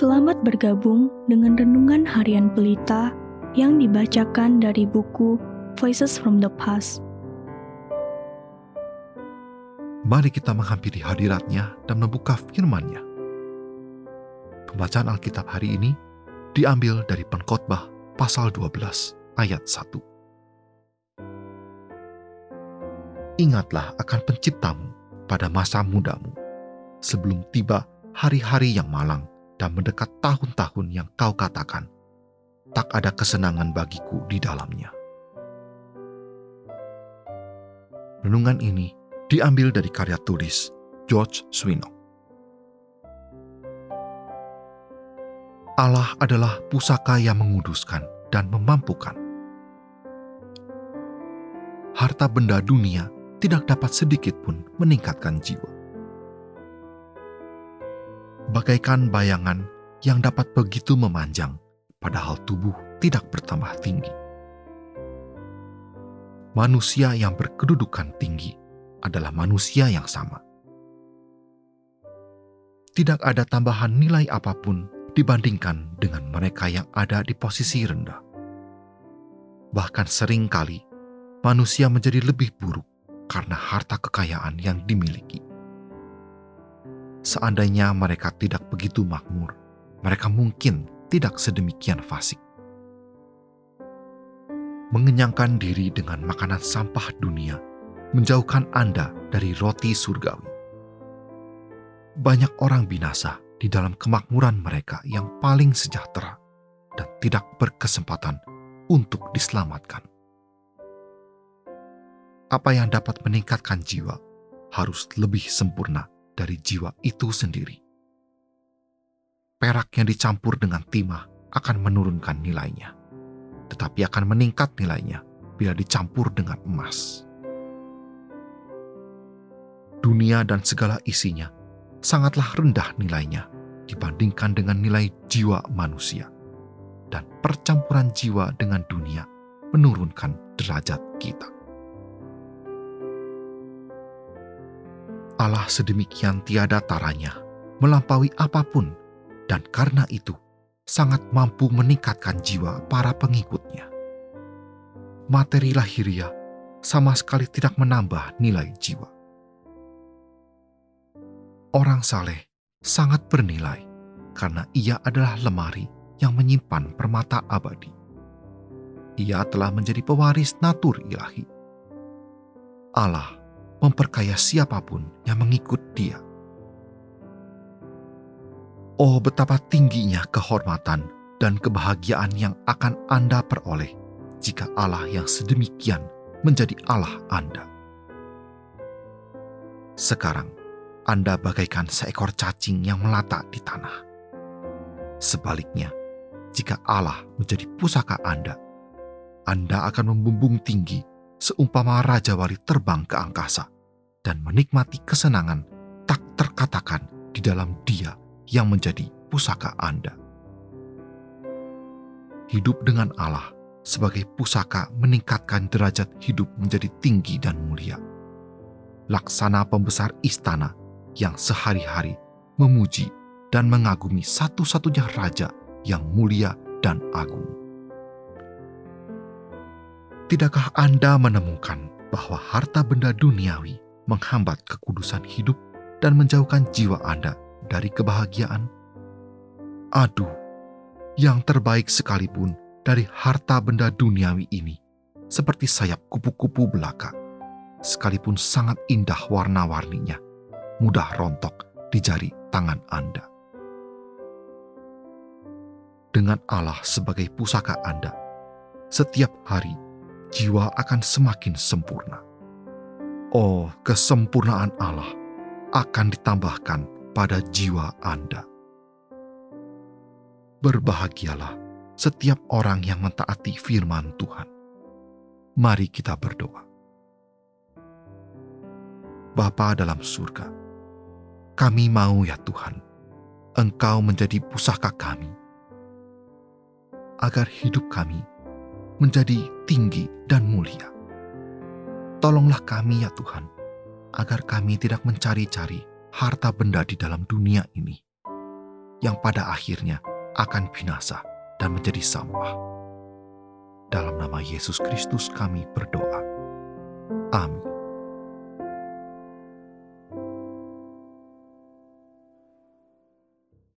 Selamat bergabung dengan Renungan Harian Pelita yang dibacakan dari buku Voices from the Past. Mari kita menghampiri hadirat-Nya dan membuka firman-Nya. Pembacaan Alkitab hari ini diambil dari Pengkhotbah pasal 12 ayat 1. Ingatlah akan Penciptamu pada masa mudamu, sebelum tiba hari-hari yang malang dan mendekat tahun-tahun yang kau katakan, tak ada kesenangan bagiku di dalamnya. Renungan ini diambil dari karya tulis George Swinnock. Allah adalah pusaka yang menguduskan dan memampukan. Harta benda dunia tidak dapat sedikit pun meningkatkan jiwa. Bagaikan bayangan yang dapat begitu memanjang, padahal tubuh tidak bertambah tinggi. Manusia yang berkedudukan tinggi adalah manusia yang sama. Tidak ada tambahan nilai apapun dibandingkan dengan mereka yang ada di posisi rendah. Bahkan seringkali manusia menjadi lebih buruk karena harta kekayaan yang dimiliki. Seandainya mereka tidak begitu makmur, mereka mungkin tidak sedemikian fasik. Mengenyangkan diri dengan makanan sampah dunia menjauhkan Anda dari roti surgawi. Banyak orang binasa di dalam kemakmuran mereka yang paling sejahtera dan tidak berkesempatan untuk diselamatkan. Apa yang dapat meningkatkan jiwa harus lebih sempurna dari jiwa itu sendiri. Perak yang dicampur dengan timah akan menurunkan nilainya, tetapi akan meningkat nilainya bila dicampur dengan emas. Dunia dan segala isinya sangatlah rendah nilainya dibandingkan dengan nilai jiwa manusia, dan percampuran jiwa dengan dunia menurunkan derajat kita. Allah sedemikian tiada taranya melampaui apapun, dan karena itu sangat mampu meningkatkan jiwa para pengikutnya. Materi lahiriah sama sekali tidak menambah nilai jiwa. Orang saleh sangat bernilai karena ia adalah lemari yang menyimpan permata abadi. Ia telah menjadi pewaris natur ilahi. Allah memperkaya siapapun yang mengikut Dia. Oh, betapa tingginya kehormatan dan kebahagiaan yang akan Anda peroleh jika Allah yang sedemikian menjadi Allah Anda. Sekarang, Anda bagaikan seekor cacing yang melata di tanah. Sebaliknya, jika Allah menjadi pusaka Anda akan membumbung tinggi seumpama Raja Wali terbang ke angkasa dan menikmati kesenangan tak terkatakan di dalam Dia yang menjadi pusaka Anda. Hidup dengan Allah sebagai pusaka meningkatkan derajat hidup menjadi tinggi dan mulia. Laksana pembesar istana yang sehari-hari memuji dan mengagumi satu-satunya Raja yang mulia dan agung. Tidakkah Anda menemukan bahwa harta benda duniawi menghambat kekudusan hidup dan menjauhkan jiwa Anda dari kebahagiaan? Aduh, yang terbaik sekalipun dari harta benda duniawi ini seperti sayap kupu-kupu belaka, sekalipun sangat indah warna-warninya, mudah rontok di jari tangan Anda. Dengan Allah sebagai pusaka Anda, setiap hari jiwa akan semakin sempurna. Oh, kesempurnaan Allah akan ditambahkan pada jiwa Anda. Berbahagialah setiap orang yang mentaati firman Tuhan. Mari kita berdoa. Bapa dalam surga, kami mau ya Tuhan, Engkau menjadi pusaka kami, agar hidup kami menjadi tinggi dan mulia. Tolonglah kami ya Tuhan, agar kami tidak mencari-cari harta benda di dalam dunia ini, yang pada akhirnya akan binasa dan menjadi sampah. Dalam nama Yesus Kristus kami berdoa. Amin.